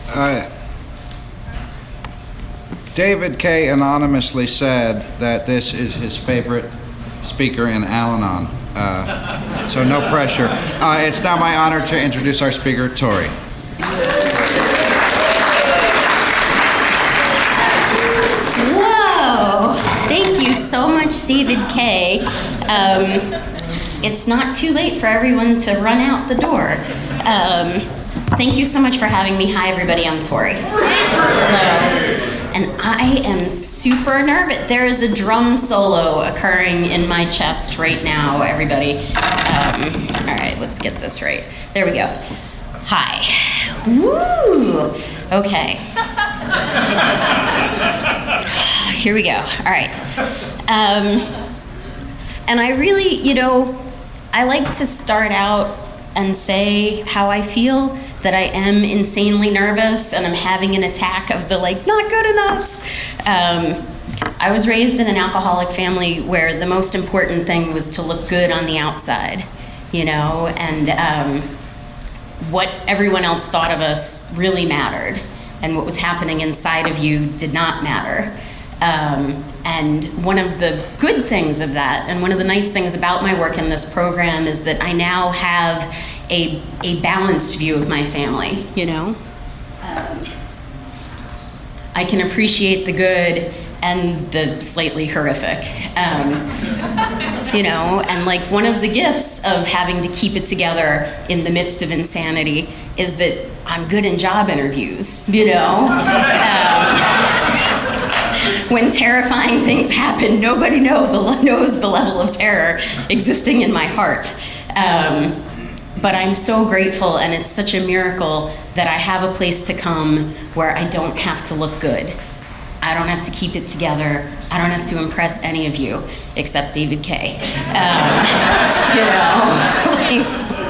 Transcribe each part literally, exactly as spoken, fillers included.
Uh, David K. anonymously said that this is his favorite speaker in Al-Anon. Uh, so no pressure. Uh, it's now my honor to introduce our speaker, Tori. Whoa! Thank you so much, David K. Um, it's not too late for everyone to run out the door. Um, thank you so much for having me. Hi, everybody. I'm Tori. Hello. And I am super nervous. There is a drum solo occurring in my chest right now, everybody. Um, all right, let's get this right. There we go. Hi. Woo! Okay. Here we go. All right. Um, and I really, you know, I like to start out and say how I feel, that I am insanely nervous and I'm having an attack of the like, not good enoughs. Um, I was raised in an alcoholic family where the most important thing was to look good on the outside, you know, and um, what everyone else thought of us really mattered, and what was happening inside of you did not matter. Um, and one of the good things of that, and one of the nice things about my work in this program, is that I now have a, a balanced view of my family, you know? Um, I can appreciate the good and the slightly horrific. Um, you know, and like one of the gifts of having to keep it together in the midst of insanity is that I'm good in job interviews, you know? Um, when terrifying things happen, nobody know the, knows the level of terror existing in my heart. Um, but I'm so grateful, and it's such a miracle that I have a place to come where I don't have to look good. I don't have to keep it together. I don't have to impress any of you, except David K. Um, you know,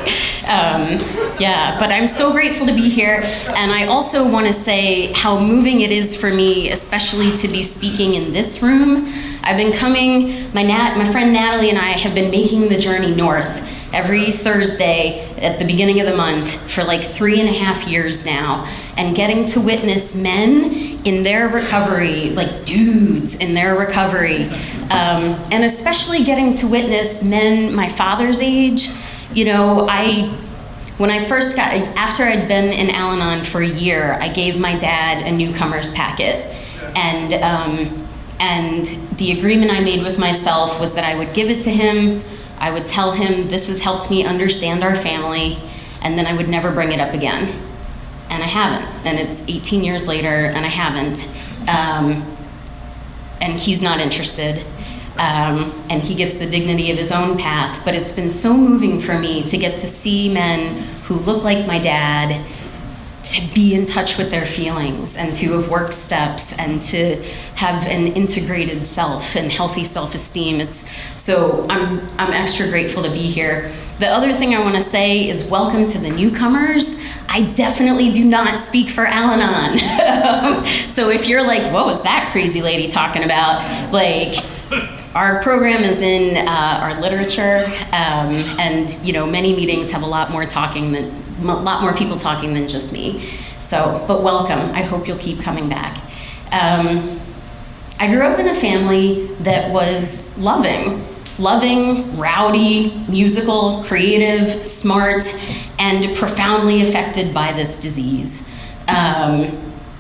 um, yeah, but I'm so grateful to be here, and I also want to say how moving it is for me, especially to be speaking in this room. I've been coming, my, Nat, my friend Natalie and I have been making the journey north every Thursday at the beginning of the month for like three and a half years now, and getting to witness men in their recovery, like dudes in their recovery, um, and especially getting to witness men my father's age. You know, I, when I first got, after I'd been in Al-Anon for a year, I gave my dad a newcomer's packet, and um, and the agreement I made with myself was that I would give it to him, I would tell him this has helped me understand our family, and then I would never bring it up again. And I haven't, and it's eighteen years later, and I haven't. Um, and he's not interested, um, and he gets the dignity of his own path, but it's been so moving for me to get to see men who look like my dad, to be in touch with their feelings, and to have worked steps, and to have an integrated self and healthy self-esteem. It's so I'm I'm extra grateful to be here. The other thing I want to say is welcome to the newcomers. I definitely do not speak for Al-Anon. So if you're like, what was that crazy lady talking about? Like, our program is in uh, our literature, um, and you know, many meetings have a lot more talking than a lot more people talking than just me. So, but welcome. I hope you'll keep coming back. Um, I grew up in a family that was loving, loving, rowdy, musical, creative, smart, and profoundly affected by this disease. Um,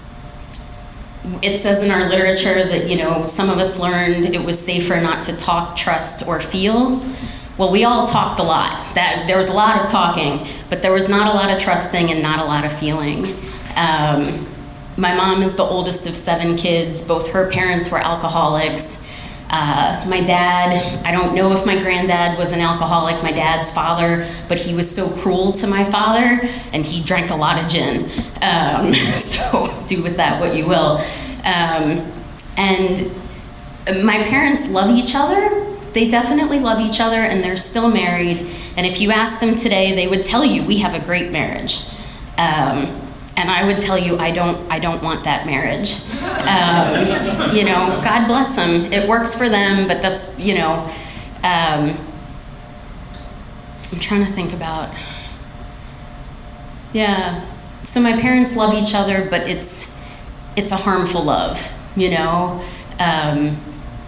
It says in our literature that, you know, some of us learned it was safer not to talk, trust, or feel. Well, we all talked a lot. That there was a lot of talking, but there was not a lot of trusting and not a lot of feeling. Um, my mom is the oldest of seven kids. Both her parents were alcoholics. Uh, my dad, I don't know if my granddad was an alcoholic, my dad's father, but he was so cruel to my father, and he drank a lot of gin. Um, so do with that what you will. Um, and my parents love each other. They definitely love each other, and they're still married. And if you ask them today, they would tell you, we have a great marriage. Um, And I would tell you, I don't, I don't want that marriage. Um, you know, God bless them. It works for them, but that's, you know, um, I'm trying to think about, yeah, so my parents love each other, but it's it's a harmful love, you know. Um,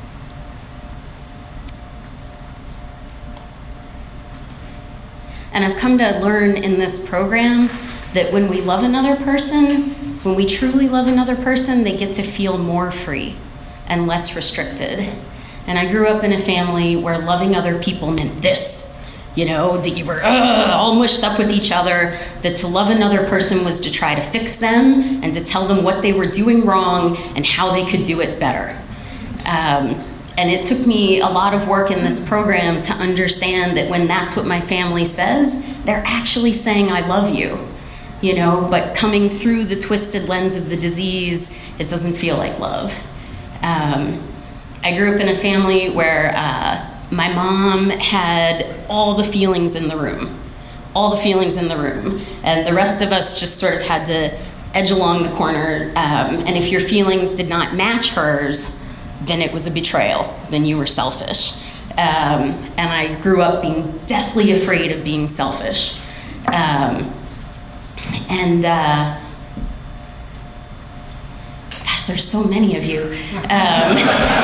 and I've come to learn in this program that when we love another person, when we truly love another person, they get to feel more free and less restricted. And I grew up in a family where loving other people meant this, you know, that you were uh, all mushed up with each other, that to love another person was to try to fix them and to tell them what they were doing wrong and how they could do it better. Um, and it took me a lot of work in this program to understand that when that's what my family says, they're actually saying, I love you, you know, but coming through the twisted lens of the disease, it doesn't feel like love. Um, I grew up in a family where uh, my mom had all the feelings in the room, all the feelings in the room, and the rest of us just sort of had to edge along the corner, um, and if your feelings did not match hers, then it was a betrayal, then you were selfish. Um, and I grew up being deathly afraid of being selfish. Um, and uh, gosh, there's so many of you. Um,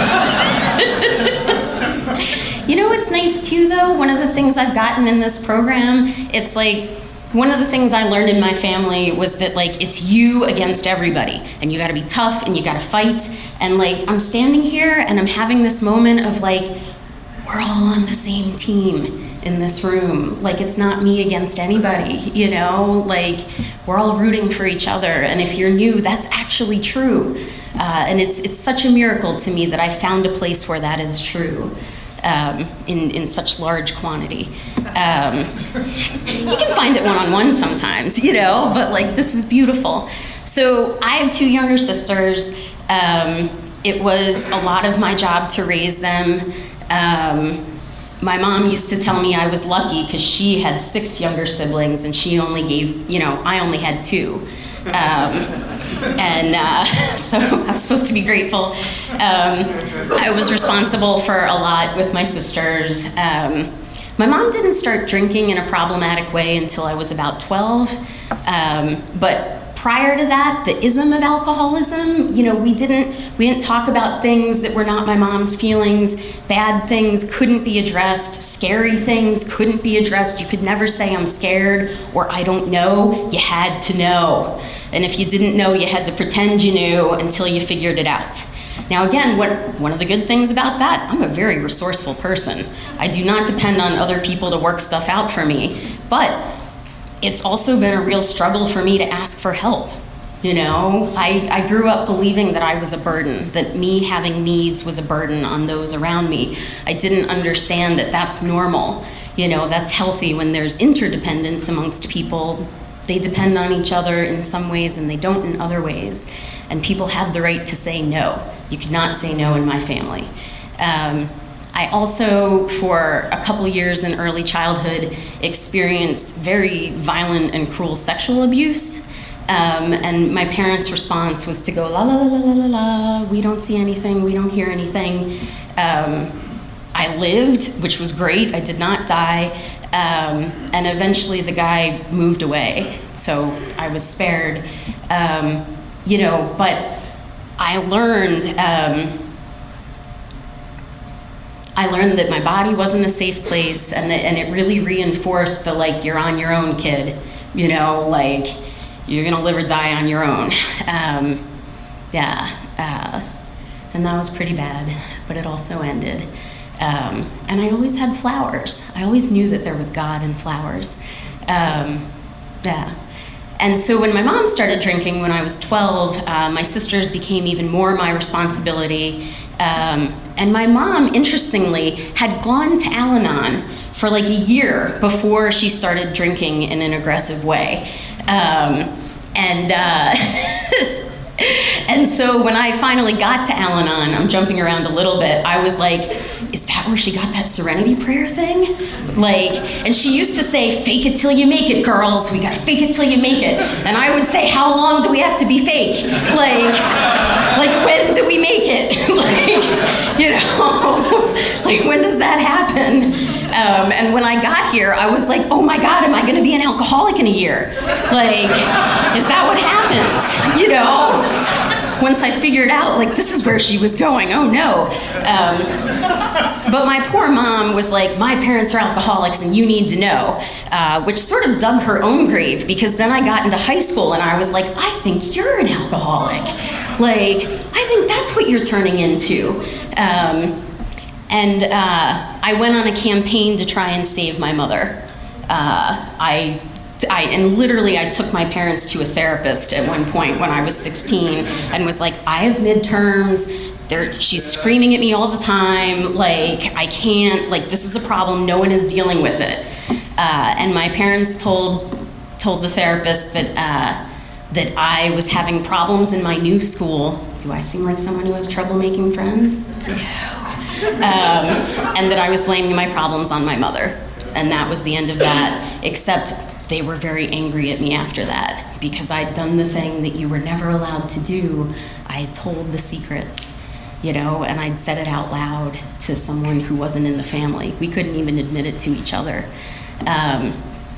you know what's nice too though? One of the things I've gotten in this program, it's like, one of the things I learned in my family was that like it's you against everybody, and you gotta be tough and you gotta fight. And like I'm standing here and I'm having this moment of like, we're all on the same team in this room. Like it's not me against anybody, you know? Like we're all rooting for each other. And if you're new, that's actually true. Uh, and it's it's such a miracle to me that I found a place where that is true. Um, in, in such large quantity. Um, you can find it one-on-one sometimes, you know, but like this is beautiful. So I have two younger sisters. Um, it was a lot of my job to raise them. Um, my mom used to tell me I was lucky because she had six younger siblings and she only gave, you know, I only had two. Um, and uh, so I was supposed to be grateful. Um, I was responsible for a lot with my sisters. Um, my mom didn't start drinking in a problematic way until I was about twelve. Um, but prior to that, the ism of alcoholism, you know, we didn't we didn't talk about things that were not my mom's feelings. Bad things couldn't be addressed. Scary things couldn't be addressed. You could never say I'm scared or I don't know. You had to know. And if you didn't know, you had to pretend you knew until you figured it out. Now again, what, one of the good things about that, I'm a very resourceful person. I do not depend on other people to work stuff out for me, but it's also been a real struggle for me to ask for help. You know, I, I grew up believing that I was a burden, that me having needs was a burden on those around me. I didn't understand that that's normal. You know, that's healthy when there's interdependence amongst people. They depend on each other in some ways and they don't in other ways. And people have the right to say no. You could not say no in my family. Um, I also, for a couple years in early childhood, experienced very violent and cruel sexual abuse. Um, and my parents' response was to go, la la la la la la, we don't see anything, we don't hear anything. Um, I lived, which was great, I did not die. Um, and eventually the guy moved away, so I was spared. Um, you know, but I learned, um, I learned that my body wasn't a safe place, and that, and it really reinforced the like, you're on your own, kid. You know, like, you're gonna live or die on your own. Um, yeah, uh, and that was pretty bad, but it also ended. Um, and I always had flowers. I always knew that there was God in flowers. Um, yeah. And so when my mom started drinking when I was twelve, uh, my sisters became even more my responsibility. Um, and my mom, interestingly, had gone to Al-Anon for like a year before she started drinking in an aggressive way. Um, and uh, and so when I finally got to Al-Anon, I'm jumping around a little bit, I was like, is that where she got that serenity prayer thing? Like, and she used to say, fake it till you make it, girls. We gotta fake it till you make it. And I would say, how long do we have to be fake? Like, like when do we make it? Like, you know, like when does that happen? Um, and when I got here, I was like, oh my God, am I going to be an alcoholic in a year? Like, is that what happens? You know? Once I figured out, like, this is where she was going, oh no. Um, but my poor mom was like, my parents are alcoholics and you need to know, uh, which sort of dug her own grave, because then I got into high school and I was like, I think you're an alcoholic. Like, I think that's what you're turning into. Um, and uh, I went on a campaign to try and save my mother. Uh, I I, and literally, I took my parents to a therapist at one point when I was sixteen and was like, I have midterms, They're, she's screaming at me all the time, like, I can't, like, this is a problem, no one is dealing with it. Uh, and my parents told told the therapist that, uh, that I was having problems in my new school. Do I seem like someone who has trouble making friends? No. Um, and that I was blaming my problems on my mother. And that was the end of that, except they were very angry at me after that because I'd done the thing that you were never allowed to do. I had told the secret, you know, and I'd said it out loud to someone who wasn't in the family. We couldn't even admit it to each other. Um,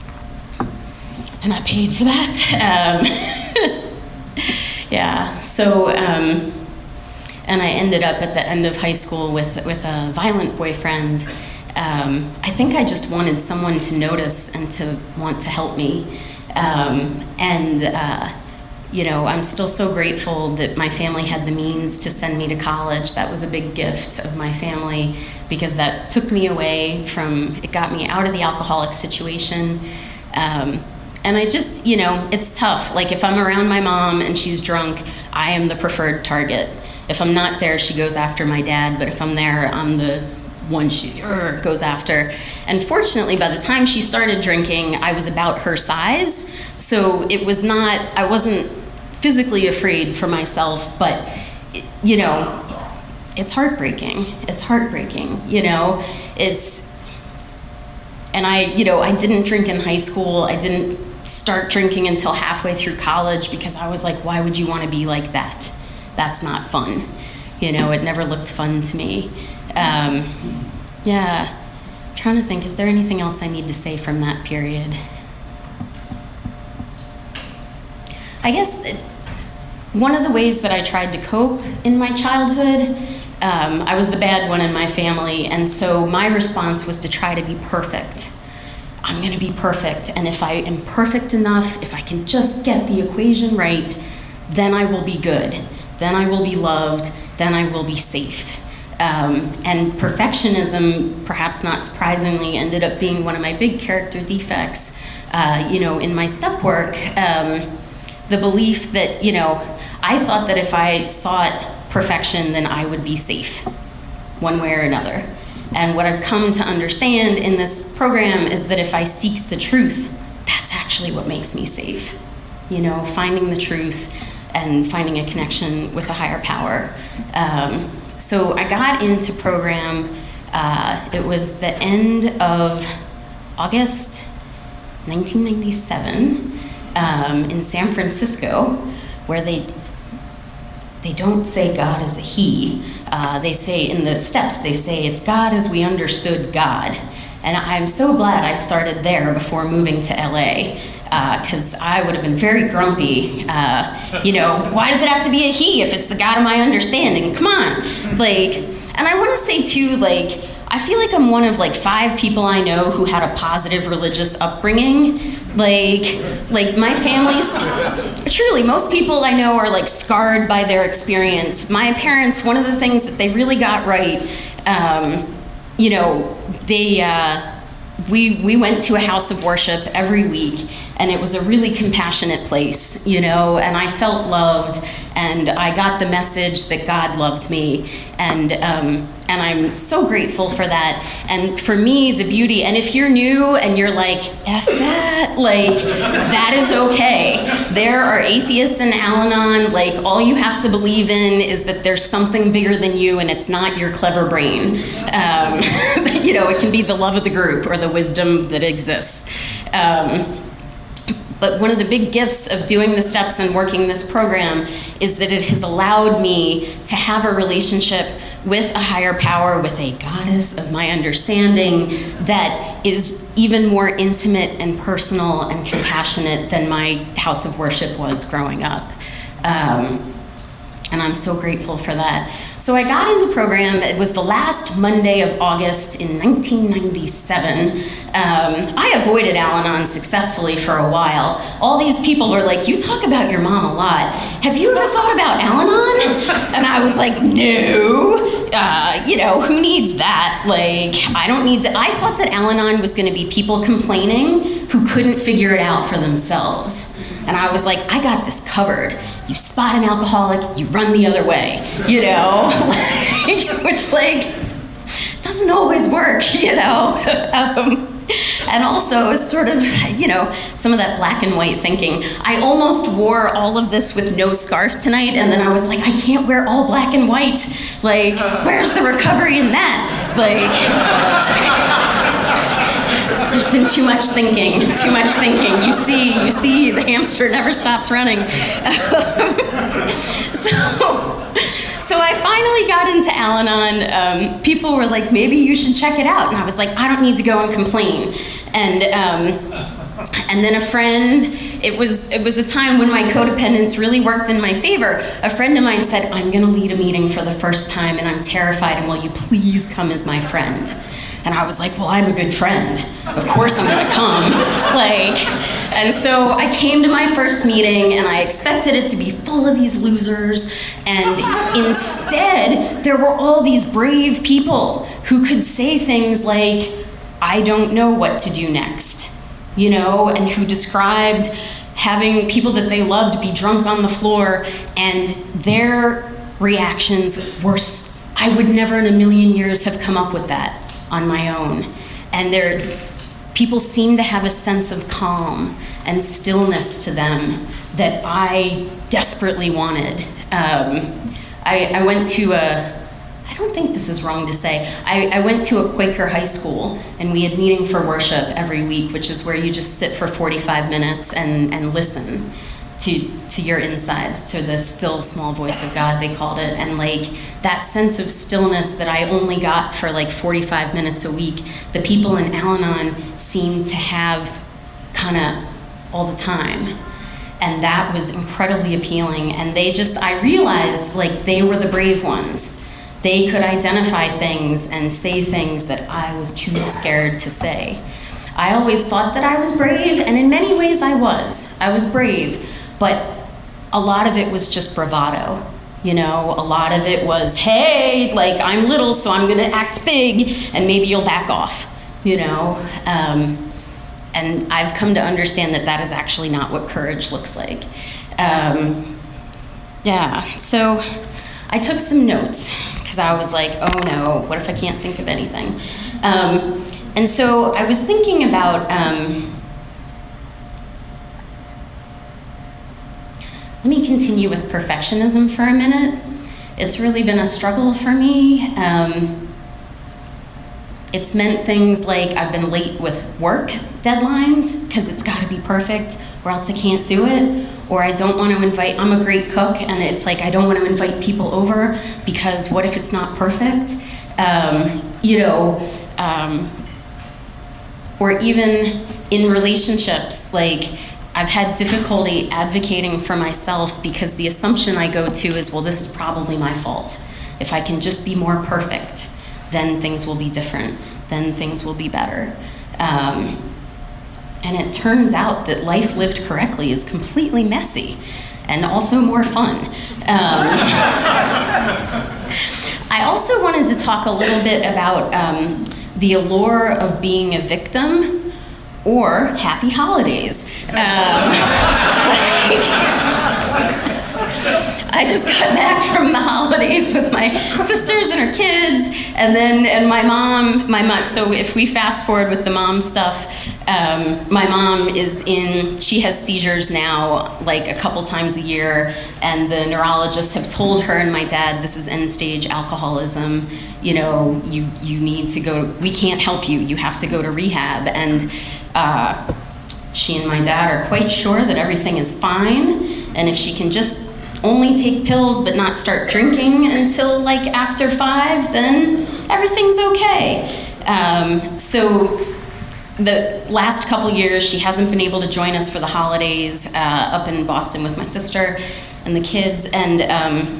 and I paid for that. Um, yeah, so, um, and I ended up at the end of high school with, with a violent boyfriend. Um, I think I just wanted someone to notice and to want to help me. Um, and, uh, you know, I'm still so grateful that my family had the means to send me to college. That was a big gift of my family because that took me away from, it got me out of the alcoholic situation. Um, and I just, you know, it's tough. Like if I'm around my mom and she's drunk, I am the preferred target. If I'm not there, she goes after my dad, but if I'm there, I'm the one she er, goes after. And fortunately, by the time she started drinking, I was about her size. So it was not, I wasn't physically afraid for myself, but, you know, it's heartbreaking. It's heartbreaking, you know? It's, and I, you know, I didn't drink in high school. I didn't start drinking until halfway through college because I was like, why would you want to be like that? That's not fun. You know, it never looked fun to me. Um, yeah, I'm trying to think, is there anything else I need to say from that period? I guess it, one of the ways that I tried to cope in my childhood, um, I was the bad one in my family, and so my response was to try to be perfect. I'm gonna be perfect, and if I am perfect enough, if I can just get the equation right, then I will be good, then I will be loved, then I will be safe. Um, and perfectionism, perhaps not surprisingly, ended up being one of my big character defects. Uh, you know, in my step work, um, the belief that, you know, I thought that if I sought perfection, then I would be safe, one way or another. And what I've come to understand in this program is that if I seek the truth, that's actually what makes me safe. You know, finding the truth and finding a connection with a higher power. Um, So I got into program, uh, it was the end of August nineteen ninety-seven um, in San Francisco, where they they don't say God is a he. Uh, they say in the steps, they say it's God as we understood God. And I'm so glad I started there before moving to L A, because uh, I would have been very grumpy. Uh, you know, why does it have to be a he if it's the God of my understanding? Come on. Like, and I want to say too, like, I feel like I'm one of like five people I know who had a positive religious upbringing. Like, like my family's, truly, most people I know are like scarred by their experience. My parents, one of the things that they really got right, um, you know, they, uh, we, we went to a house of worship every week, and it was a really compassionate place, you know, and I felt loved, and I got the message that God loved me, and um, and I'm so grateful for that. And for me, the beauty, and if you're new and you're like, F that, like, that is okay. There are atheists in Al-Anon, like, all you have to believe in is that there's something bigger than you, and it's not your clever brain. Um, you know, it can be the love of the group or the wisdom that exists. Um, But one of the big gifts of doing the steps and working this program is that it has allowed me to have a relationship with a higher power, with a goddess of my understanding that is even more intimate and personal and compassionate than my house of worship was growing up. Um, and I'm so grateful for that. So I got into the program. It was the last Monday of August in nineteen ninety-seven. Um, I avoided Al-Anon successfully for a while. All these people were like, you talk about your mom a lot. Have you ever thought about Al-Anon? And I was like, no. Uh, you know, who needs that? Like, I don't need to. I thought that Al-Anon was going to be people complaining who couldn't figure it out for themselves. And I was like, I got this covered. You spot an alcoholic, you run the other way, you know? Which, like, doesn't always work, you know? um, and also, sort of, you know, some of that black and white thinking. I almost wore all of this with no scarf tonight, and then I was like, I can't wear all black and white. Like, where's the recovery in that? Like... There's been too much thinking, too much thinking. You see, you see, the hamster never stops running. so, so I finally got into Al-Anon. Um, people were like, maybe you should check it out. And I was like, I don't need to go and complain. And um, and then a friend, it was it was a time when my codependence really worked in my favor. A friend of mine said, I'm gonna lead a meeting for the first time and I'm terrified, and will you please come as my friend? And I was like, well, I'm a good friend. Of course I'm gonna come. Like, and so I came to my first meeting and I expected it to be full of these losers. And instead, there were all these brave people who could say things like, I don't know what to do next, you know, and who described having people that they loved be drunk on the floor, and their reactions were, I would never in a million years have come up with that on my own. And there, people seem to have a sense of calm and stillness to them that I desperately wanted. Um, I, I went to a, I don't think this is wrong to say, I, I went to a Quaker high school, and we had meeting for worship every week, which is where you just sit for forty-five minutes and, and listen to to your insides, to the still small voice of God, they called it. And like that sense of stillness that I only got for like forty-five minutes a week, the people in Al-Anon seemed to have kind of all the time. And that was incredibly appealing. And they just, I realized like they were the brave ones. They could identify things and say things that I was too scared to say. I always thought that I was brave, and in many ways I was. I was brave. But a lot of it was just bravado, you know? A lot of it was, hey, like, I'm little, so I'm gonna act big, and maybe you'll back off, you know? Um, and I've come to understand that that is actually not what courage looks like. Um, yeah, so I took some notes, because I was like, oh no, what if I can't think of anything? Um, and so I was thinking about, um, let me continue with perfectionism for a minute. It's really been a struggle for me. Um, it's meant things like I've been late with work deadlines because it's got to be perfect or else I can't do it. Or I don't want to invite, I'm a great cook, and it's like I don't want to invite people over because what if it's not perfect? Um, you know, um, or even in relationships, like I've had difficulty advocating for myself because the assumption I go to is, well, this is probably my fault. If I can just be more perfect, then things will be different, then things will be better. Um, and it turns out that life lived correctly is completely messy and also more fun. Um, I also wanted to talk a little bit about um, the allure of being a victim or happy holidays. Um, like, I just got back from the holidays with my sisters and her kids, and then and my mom, my mom. So if we fast forward with the mom stuff, um, my mom is in. She has seizures now, like a couple times a year, and the neurologists have told her and my dad, this is end stage alcoholism. You know, you you need to go. We can't help you. You have to go to rehab. And uh, she and my dad are quite sure that everything is fine, and if she can just only take pills but not start drinking until like after five, then everything's okay. Um, so the last couple years, she hasn't been able to join us for the holidays uh, up in Boston with my sister and the kids, and um,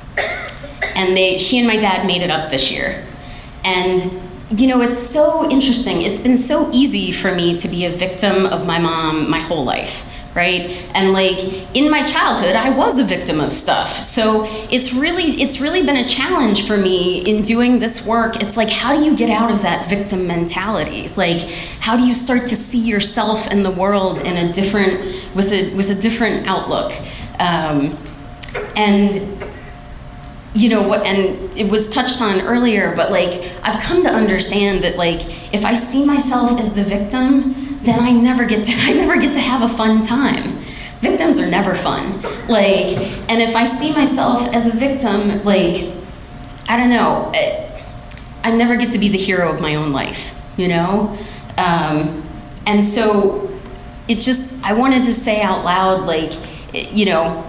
and they, she and my dad made it up this year. And you know, it's so interesting. It's been so easy for me to be a victim of my mom my whole life, right? And like in my childhood, I was a victim of stuff. So it's really, it's really been a challenge for me in doing this work. It's like, how do you get out of that victim mentality? Like, how do you start to see yourself and the world in a different, with a with a different outlook? Um, and you know what, and it was touched on earlier, but like, I've come to understand that like, if I see myself as the victim, then I never get to, I never get to have a fun time. Victims are never fun. Like, and if I see myself as a victim, like, I don't know, I, I never get to be the hero of my own life, you know? Um, and so it just, I wanted to say out loud, like, you know,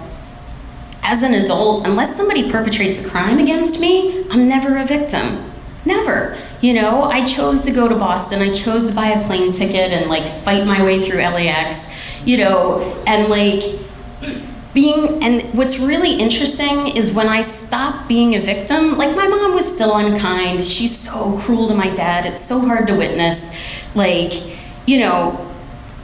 as an adult, unless somebody perpetrates a crime against me, I'm never a victim. Never. You know, I chose to go to Boston. I chose to buy a plane ticket and like fight my way through L A X, you know, and like being, and what's really interesting is when I stopped being a victim, like my mom was still unkind. She's so cruel to my dad. It's so hard to witness. Like, you know,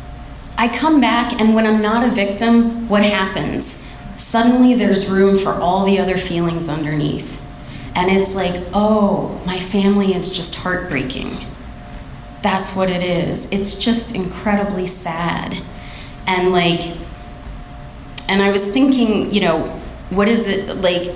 I come back and when I'm not a victim, what happens? Suddenly there's room for all the other feelings underneath. And it's like, oh, my family is just heartbreaking. That's what it is. It's just incredibly sad. And like, and I was thinking, you know, what is it like,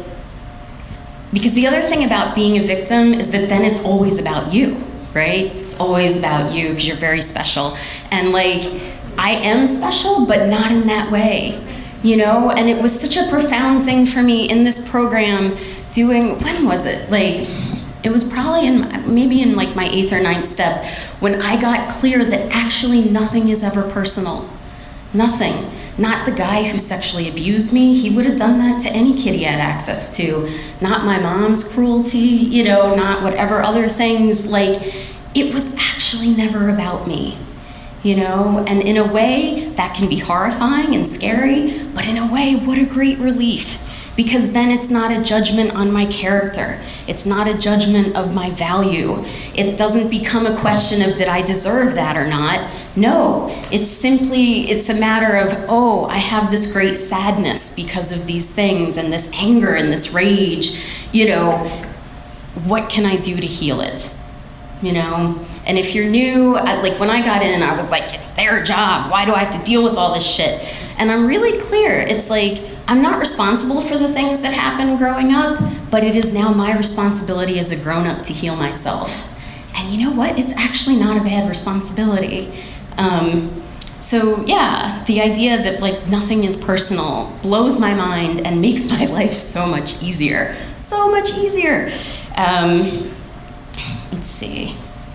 because the other thing about being a victim is that then it's always about you, right? It's always about you because you're very special. And like, I am special, but not in that way. You know, and it was such a profound thing for me in this program doing, when was it? Like, it was probably in, maybe in like my eighth or ninth step when I got clear that actually nothing is ever personal. Nothing. Not the guy who sexually abused me. He would have done that to any kid he had access to. Not my mom's cruelty, you know, not whatever other things. Like, it was actually never about me. You know, and in a way that can be horrifying and scary, but in a way, what a great relief. Because then it's not a judgment on my character. It's not a judgment of my value. It doesn't become a question of did I deserve that or not? No, it's simply, it's a matter of, oh, I have this great sadness because of these things and this anger and this rage. You know, what can I do to heal it? You know? And if you're new, I, like when I got in, I was like, it's their job. Why do I have to deal with all this shit? And I'm really clear. It's like, I'm not responsible for the things that happened growing up, but it is now my responsibility as a grown-up to heal myself. And you know what? It's actually not a bad responsibility. Um, so yeah, the idea that like nothing is personal blows my mind and makes my life so much easier. So much easier. Um, let's see.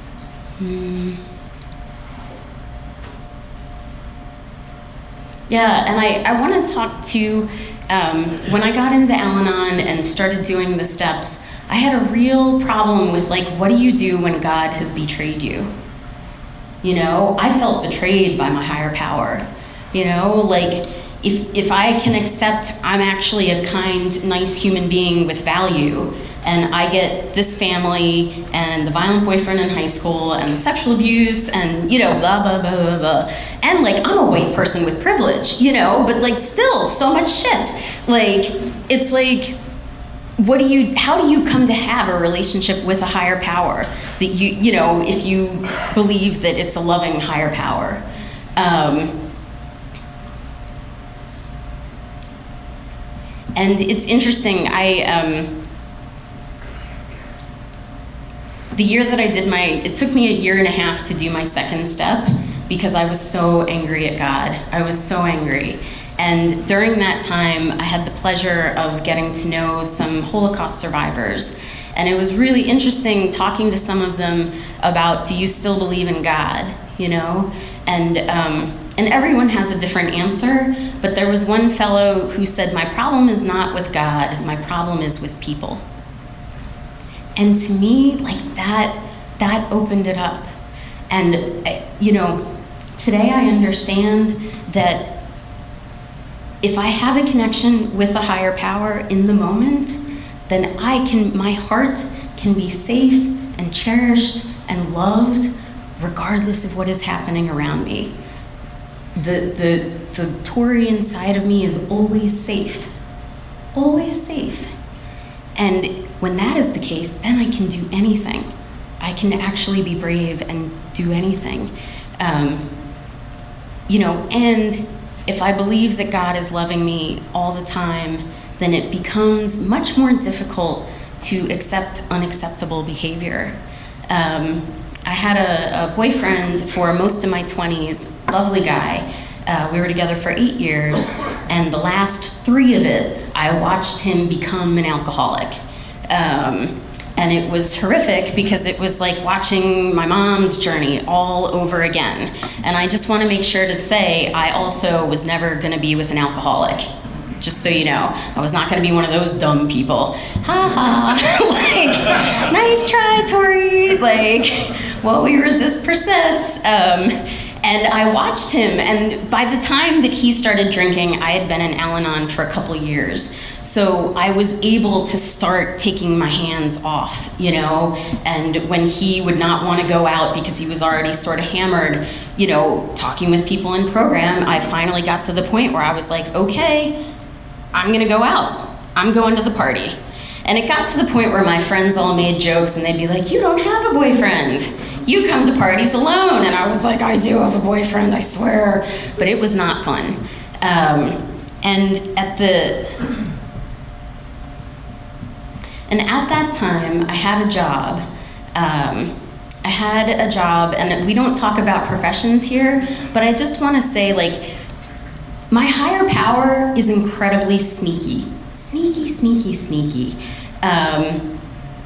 Hmm. Yeah, and I, I want to talk to, um, when I got into Al-Anon and started doing the steps, I had a real problem with like, what do you do when God has betrayed you? You know, I felt betrayed by my higher power. You know, like if, if I can accept I'm actually a kind, nice human being with value, and I get this family and the violent boyfriend in high school and the sexual abuse and, you know, blah, blah, blah, blah, blah. And like, I'm a white person with privilege, you know, but like still so much shit. Like, it's like, what do you, how do you come to have a relationship with a higher power that you, you know, if you believe that it's a loving higher power? Um, and it's interesting, I, um, the year that I did my, it took me a year and a half to do my second step because I was so angry at God. I was so angry. And during that time, I had the pleasure of getting to know some Holocaust survivors. And it was really interesting talking to some of them about, do you still believe in God, you know? And um, and everyone has a different answer, but there was one fellow who said, my problem is not with God, my problem is with people. And to me, like that, that opened it up. And, you know, today I understand that if I have a connection with a higher power in the moment, then I can, my heart can be safe and cherished and loved regardless of what is happening around me. The, the, the Tori inside of me is always safe, always safe. And when that is the case, then I can do anything. I can actually be brave and do anything. Um, you know, and if I believe that God is loving me all the time, then it becomes much more difficult to accept unacceptable behavior. Um, I had a, a boyfriend for most of my twenties, lovely guy. Uh, we were together for eight years, and the last three of it, I watched him become an alcoholic. Um, and it was horrific because it was like watching my mom's journey all over again. And I just want to make sure to say, I also was never going to be with an alcoholic. Just so you know, I was not going to be one of those dumb people. Ha ha, like, nice try, Tori. Like, what we resist persists. Um, and I watched him, and by the time that he started drinking, I had been in Al-Anon for a couple years. So I was able to start taking my hands off, you know, and when he would not want to go out because he was already sort of hammered, you know, talking with people in program, I finally got to the point where I was like, okay, I'm gonna go out. I'm going to the party. And it got to the point where my friends all made jokes and they'd be like, you don't have a boyfriend. You come to parties alone. And I was like, I do have a boyfriend, I swear. But it was not fun. Um, and at the, and at that time, I had a job. Um, I had a job, and we don't talk about professions here, but I just wanna say, like, my higher power is incredibly sneaky. Sneaky, sneaky, sneaky. Um,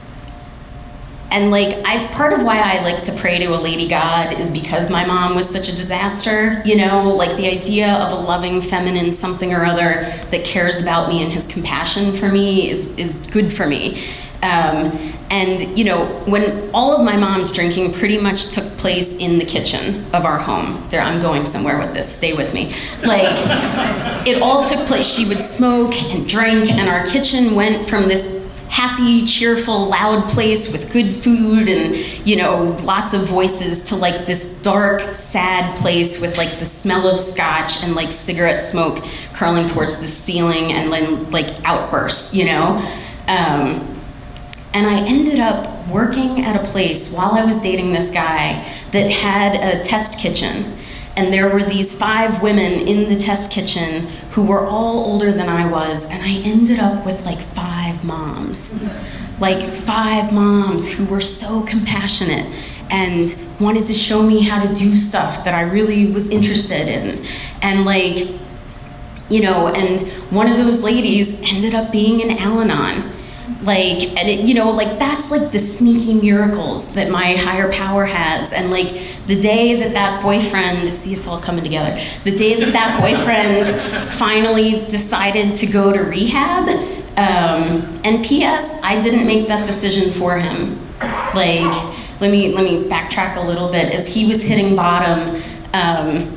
and like, I part of why I like to pray to a lady God is because my mom was such a disaster, you know, like the idea of a loving feminine something or other that cares about me and has compassion for me is, is good for me. Um, and, you know, when all of my mom's drinking pretty much took place in the kitchen of our home. There, I'm going somewhere with this, stay with me. Like, it all took place. She would smoke and drink, and our kitchen went from this happy, cheerful, loud place with good food and, you know, lots of voices to like this dark, sad place with like the smell of scotch and like cigarette smoke curling towards the ceiling and then like outbursts, you know? Um, And I ended up working at a place while I was dating this guy that had a test kitchen. And there were these five women in the test kitchen who were all older than I was, and I ended up with like five moms. Like five moms who were so compassionate and wanted to show me how to do stuff that I really was interested in. And like, you know, and one of those ladies ended up being an Al-Anon. Like, and it, you know, like that's like the sneaky miracles that my higher power has. And like the day that that boyfriend, see, it's all coming together. The day that that boyfriend finally decided to go to rehab, um, and P S, I didn't make that decision for him. Like, let me, let me backtrack a little bit. As he was hitting bottom, um,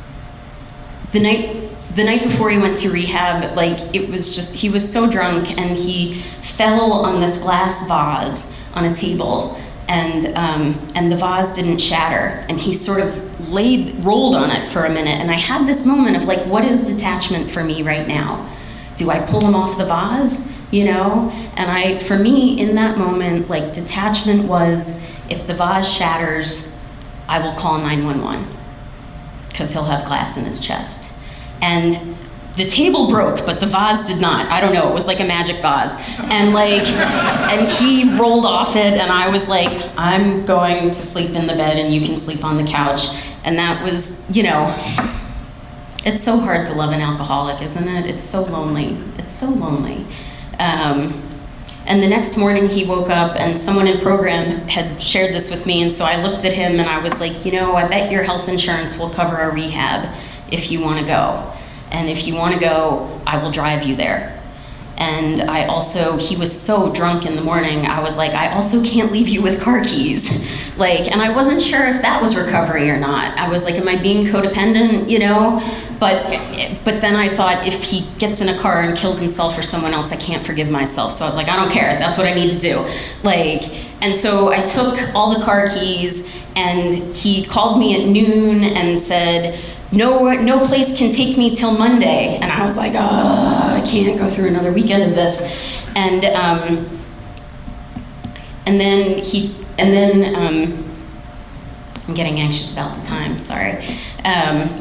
the night, The night before he went to rehab, like it was just, he was so drunk and he fell on this glass vase on a table, and um, and the vase didn't shatter, and he sort of laid, rolled on it for a minute, and I had this moment of like, what is detachment for me right now? Do I pull him off the vase, you know? And I, for me, in that moment, like detachment was, if the vase shatters, I will call nine one one, because he'll have glass in his chest. And the table broke, but the vase did not. I don't know, it was like a magic vase. And like, and he rolled off it, and I was like, I'm going to sleep in the bed and you can sleep on the couch. And that was, you know, it's so hard to love an alcoholic, isn't it? It's so lonely, it's so lonely. Um, And the next morning he woke up and someone in program had shared this with me, and so I looked at him and I was like, you know, I bet your health insurance will cover a rehab if you want to go. And if you want to go, I will drive you there. And I also, he was so drunk in the morning, I was like, I also can't leave you with car keys. Like, and I wasn't sure if that was recovery or not. I was like, am I being codependent, you know? But, but then I thought, if he gets in a car and kills himself or someone else, I can't forgive myself. So I was like, I don't care, that's what I need to do. Like, and so I took all the car keys, and he called me at noon and said, No, no place can take me till Monday. And I was like, oh, I can't go through another weekend of this. And um, and then he, and then, um, I'm getting anxious about the time, sorry. Um,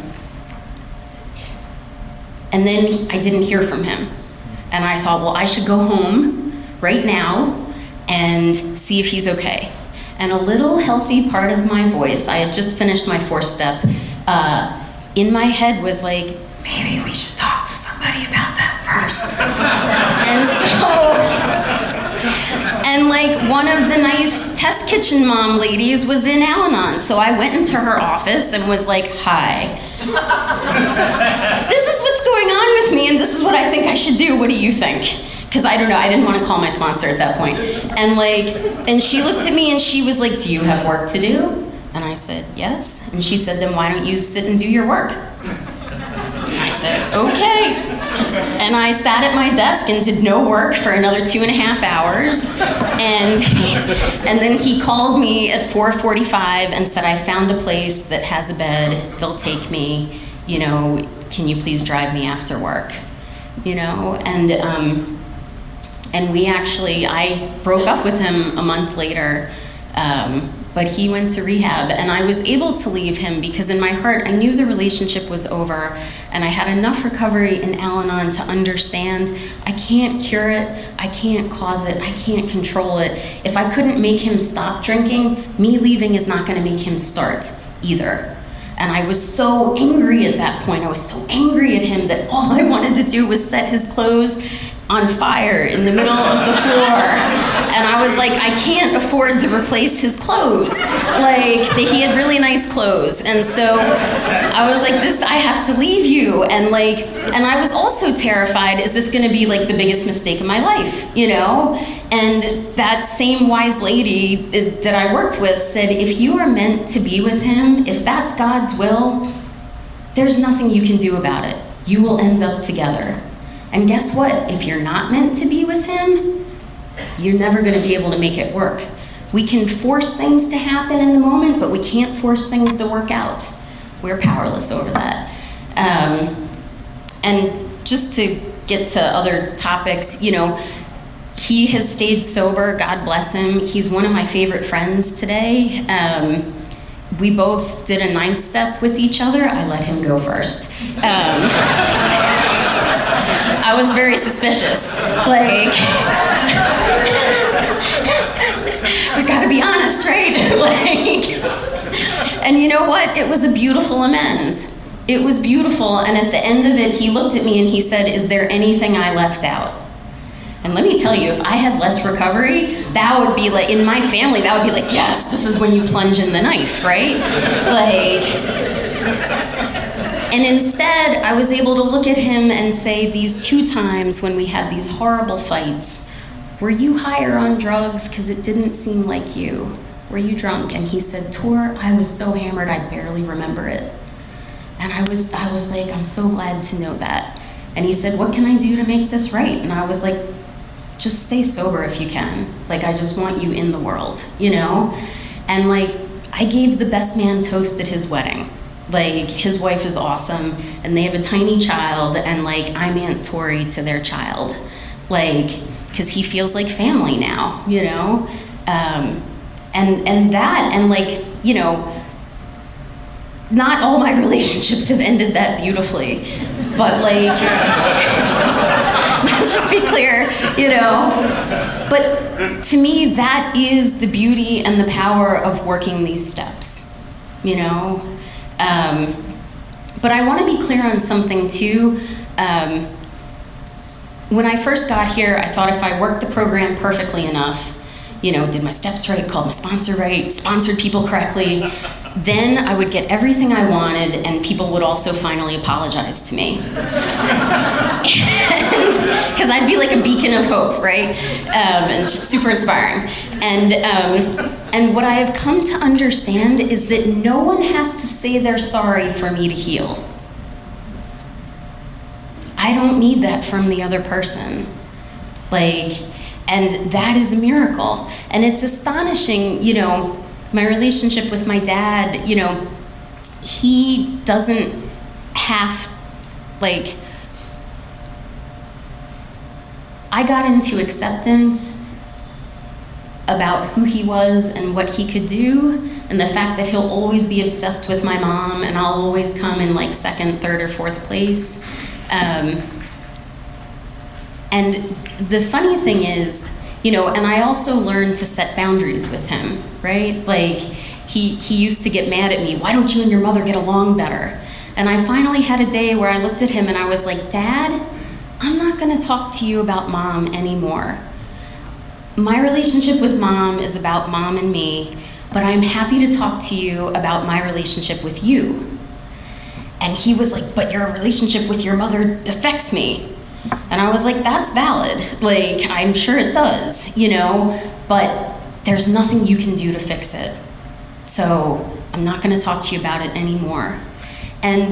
and then he, I didn't hear from him. And I thought, well, I should go home right now and see if he's okay. And a little healthy part of my voice, I had just finished my fourth step, uh, in my head was like, maybe we should talk to somebody about that first. And so, and like one of the nice test kitchen mom ladies was in Al-Anon. So I went into her office and was like, hi. This is what's going on with me, and this is what I think I should do. What do you think? Because I don't know, I didn't want to call my sponsor at that point. And like, and she looked at me and she was like, do you have work to do? And I said, yes. And she said, then why don't you sit and do your work? I said, okay. And I sat at my desk and did no work for another two and a half hours. And, and then he called me at four forty-five and said, I found a place that has a bed, they'll take me, you know, can you please drive me after work? You know, and, um, and we actually, I broke up with him a month later, um, but he went to rehab, and I was able to leave him because in my heart I knew the relationship was over, and I had enough recovery in Al-Anon to understand I can't cure it, I can't cause it, I can't control it. If I couldn't make him stop drinking, me leaving is not going to make him start either. And I was so angry at that point. I was so angry at him that all I wanted to do was set his clothes on fire in the middle of the floor. And I was like, I can't afford to replace his clothes. Like, he had really nice clothes. And so I was like, this, I have to leave you. And like, and I was also terrified, is this gonna be like the biggest mistake of my life, you know? And that same wise lady that I worked with said, if you are meant to be with him, if that's God's will, there's nothing you can do about it. You will end up together. And guess what? If you're not meant to be with him, you're never going to be able to make it work. We can force things to happen in the moment, but we can't force things to work out. We're powerless over that. Um, and just to get to other topics, you know, he has stayed sober, God bless him. He's one of my favorite friends today. Um, we both did a ninth step with each other. I let him go first. Um, I was very suspicious. Like, we gotta be honest, right? Like, and you know what? It was a beautiful amends. It was beautiful, and at the end of it, he looked at me and he said, is there anything I left out? And let me tell you, if I had less recovery, that would be like, in my family, that would be like, yes, this is when you plunge in the knife, right? Like, and instead, I was able to look at him and say, these two times when we had these horrible fights, were you high or on drugs? Because it didn't seem like you. Were you drunk? And he said, Tor, I was so hammered, I barely remember it. And I was, I was like, I'm so glad to know that. And he said, what can I do to make this right? And I was like, just stay sober if you can. Like, I just want you in the world, you know? And like, I gave the best man toast at his wedding. Like, his wife is awesome, and they have a tiny child, and like, I'm Aunt Tori to their child. Like, because he feels like family now, you know? Um, and, and that, and like, you know, not all my relationships have ended that beautifully, but like, let's just be clear, you know? But to me, that is the beauty and the power of working these steps, you know? Um, but I want to be clear on something too. Um, when I first got here, I thought if I worked the program perfectly enough, you know, did my steps right, called my sponsor right, sponsored people correctly, then I would get everything I wanted and people would also finally apologize to me. Because I'd be like a beacon of hope, right? Um, and just super inspiring. And, um, and what I have come to understand is that no one has to say they're sorry for me to heal. I don't need that from the other person. Like, and that is a miracle. And it's astonishing, you know, my relationship with my dad, you know, he doesn't have, like, I got into acceptance about who he was and what he could do, and the fact that he'll always be obsessed with my mom and I'll always come in like second, third, or fourth place. Um, and the funny thing is, you know, and I also learned to set boundaries with him, right? Like, he, he used to get mad at me, why don't you and your mother get along better? And I finally had a day where I looked at him and I was like, Dad, I'm not gonna talk to you about mom anymore. My relationship with mom is about mom and me, but I'm happy to talk to you about my relationship with you. And he was like, but your relationship with your mother affects me. And I was like, that's valid. Like, I'm sure it does, you know, but there's nothing you can do to fix it. So I'm not gonna talk to you about it anymore. And,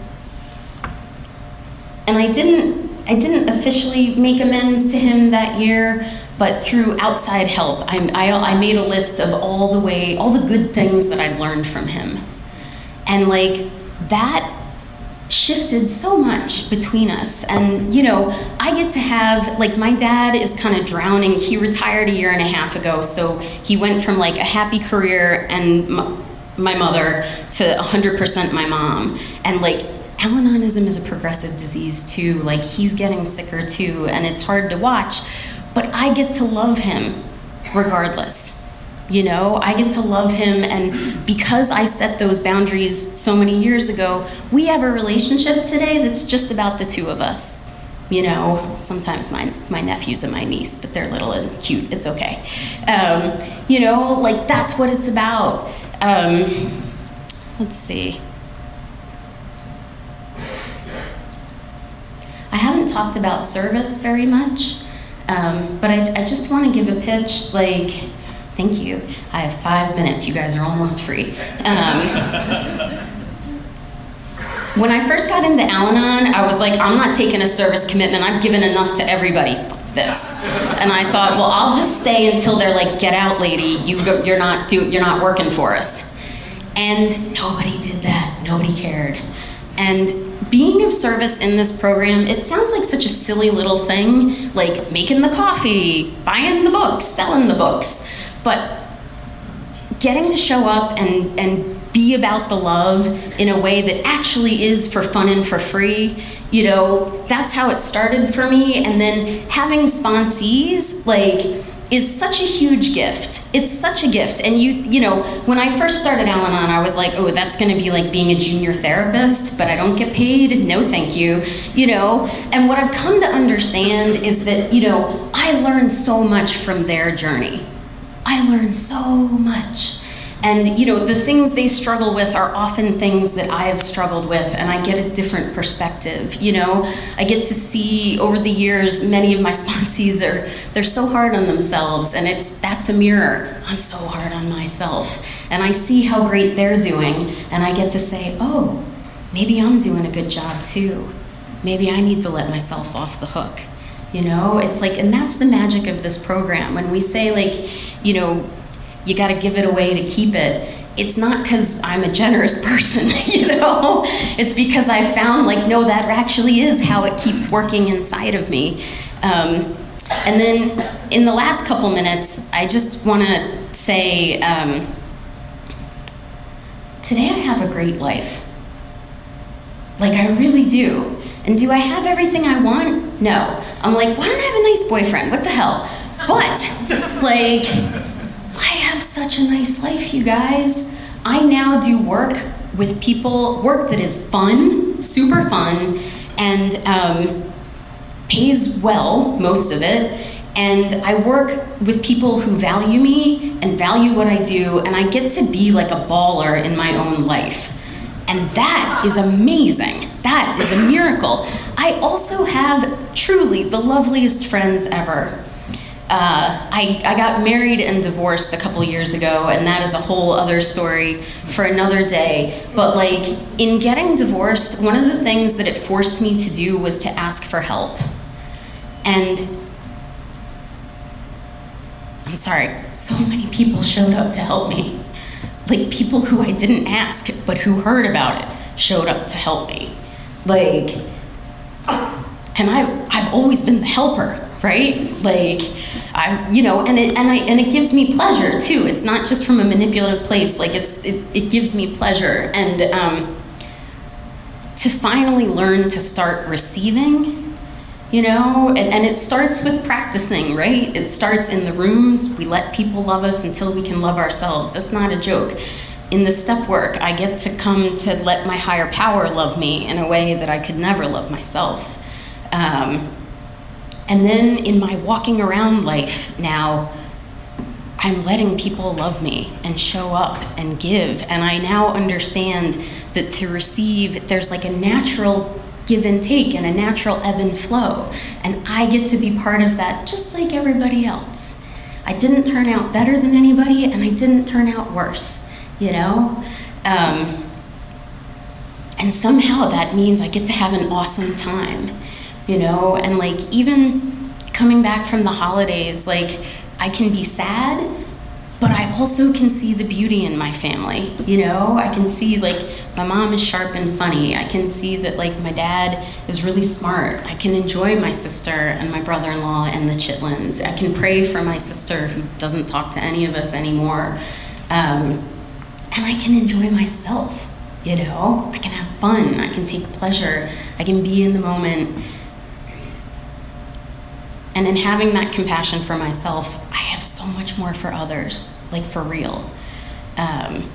and I didn't, I didn't officially make amends to him that year, but through outside help, I, I, I made a list of all the way, all the good things that I'd learned from him. And like, that shifted so much between us. And you know, I get to have, like, my dad is kind of drowning. He retired a year and a half ago, so he went from like a happy career and my, my mother to one hundred percent my mom. And like, Al-Anonism is a progressive disease too. Like, he's getting sicker too, and it's hard to watch, but I get to love him regardless. You know, I get to love him, and because I set those boundaries so many years ago, we have a relationship today that's just about the two of us. You know, sometimes my, my nephews and my niece, but they're little and cute, it's okay. Um, you know, like, that's what it's about. Um, let's see. I haven't talked about service very much, um, but I, I just want to give a pitch, like, thank you. I have five minutes. You guys are almost free. Um, when I first got into Al-Anon, I was like, I'm not taking a service commitment. I've given enough to everybody. Fuck this. And I thought, well, I'll just stay until they're like, get out, lady. You, you're not do, you're not working for us. And nobody did that. Nobody cared. And being of service in this program, it sounds like such a silly little thing, like making the coffee, buying the books, selling the books. But getting to show up and, and be about the love in a way that actually is for fun and for free, you know, that's how it started for me. And then having sponsees, like, is such a huge gift. It's such a gift. And you, you know, when I first started Al-Anon, I was like, oh, that's gonna be like being a junior therapist, but I don't get paid, no thank you, you know? And what I've come to understand is that, you know, I learned so much from their journey. I learned so much. And you know, the things they struggle with are often things that I have struggled with, and I get a different perspective, you know? I get to see over the years, many of my sponsees are, they're so hard on themselves, and it's, that's a mirror. I'm so hard on myself. And I see how great they're doing, and I get to say, oh, maybe I'm doing a good job too. Maybe I need to let myself off the hook. You know, it's like, and that's the magic of this program. When we say, like, you know, you got to give it away to keep it, it's not because I'm a generous person, you know? It's because I found, like, no, that actually is how it keeps working inside of me. Um, and then in the last couple minutes, I just want to say, um, today I have a great life. Like, I really do. And do I have everything I want? No. I'm like, why don't I have a nice boyfriend? What the hell? But, like, I have such a nice life, you guys. I now do work with people, work that is fun, super fun, and um, pays well, most of it, and I work with people who value me and value what I do, and I get to be like a baller in my own life. And that is amazing. That is a miracle. I also have truly the loveliest friends ever. Uh, I, I got married and divorced a couple years ago, and that is a whole other story for another day. But like, in getting divorced, one of the things that it forced me to do was to ask for help. And I'm sorry, so many people showed up to help me. Like, people who I didn't ask, but who heard about it, showed up to help me. Like, and I, I've always been the helper, right? Like, I, you know, and it, and I, and it gives me pleasure too. It's not just from a manipulative place. Like, it's, it, it gives me pleasure. And um, to finally learn to start receiving, you know, and, and it starts with practicing, right? It starts in the rooms. We let people love us until we can love ourselves. That's not a joke. In the step work, I get to come to let my higher power love me in a way that I could never love myself. Um, and then in my walking around life now, I'm letting people love me and show up and give. And I now understand that to receive, there's like a natural give and take and a natural ebb and flow. And I get to be part of that just like everybody else. I didn't turn out better than anybody, and I didn't turn out worse, you know? Um, and somehow that means I get to have an awesome time, you know? And like, even coming back from the holidays, like, I can be sad, but I also can see the beauty in my family, you know? I can see, like, my mom is sharp and funny. I can see that, like, my dad is really smart. I can enjoy my sister and my brother-in-law and the Chitlins. I can pray for my sister who doesn't talk to any of us anymore. Um, and I can enjoy myself, you know? I can have fun. I can take pleasure. I can be in the moment. And in having that compassion for myself, I have so much more for others, like, for real. Um,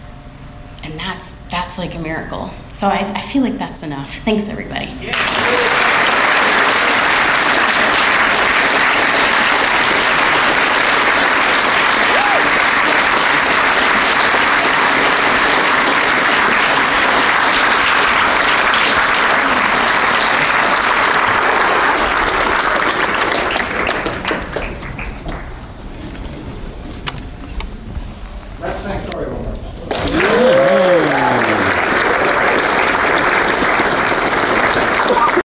and that's that's like a miracle. So I, I feel like that's enough. Thanks, everybody. Yeah.